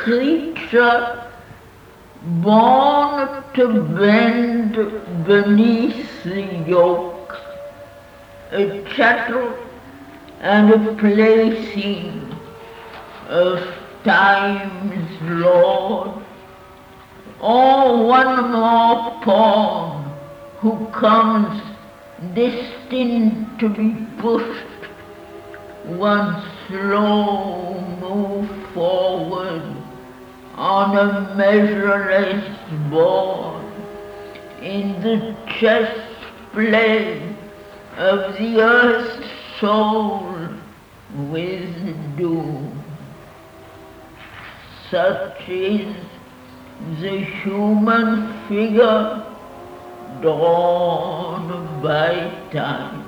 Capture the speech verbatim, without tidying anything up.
creature born to bend beneath the yoke, a chattel and a plaything of time's Lord, or one more pawn who comes destined to be pushed one slow move forward on a measureless board in the chess play of the earth's soul with doom. Such is the human figure drawn by time.